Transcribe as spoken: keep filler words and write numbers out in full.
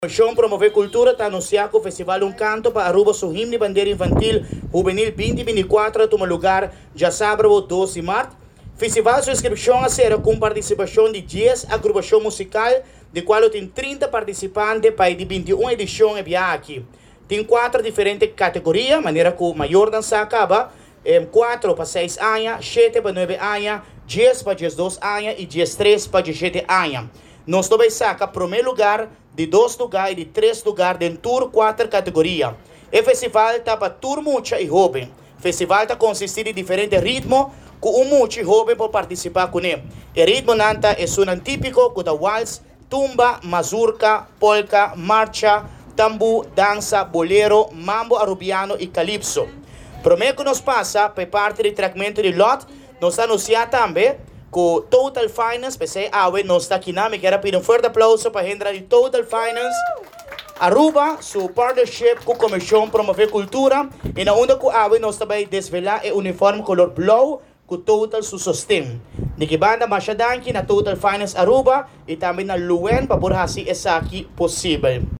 Comissão Promover Cultura está anunciando o Festival Um Canto para Aruba su himne bandeira infantil juvenil vinte vinte e quatro toma lugar já sábado doze de março. Festival sua inscrição a ser com participação de dez agrupação musical, de qual tem trinta participantes para de vinte e uma edição e aqui. Tem quatro diferentes categorias, maneira que o maior dança acaba, quatro para seis anos, sete para nove anos, dez para doze anos e dezesseis para dezessete anos. Nós também saca primeiro lugar, de dois lugares e de três lugares dentro de quatro categorias. O festival está para turma mucha e jovem. O festival está consiste de diferentes ritmos, com um mucho jovem para participar com ele. O ritmo nanta é um típico com da waltz, tumba, mazurca, polka, marcha, tambu, dança, bolero, mambo arubiano e calypso. Primeiro que nos passa, para parte do tratamento de lot, nós anunciamos também com Total Finance, pensei, ah, we, nós está aqui na me quero pedir um forte aplauso para a gente de Total Finance. Aruba, su partnership com a Comissão Promover Cultura, e na onda que ah, we, nós também desvelar o uniforme color blue, com Total su sustém. De que banda machadanki na Total Finance Aruba, e também na Luen, para por assim essa aqui possível.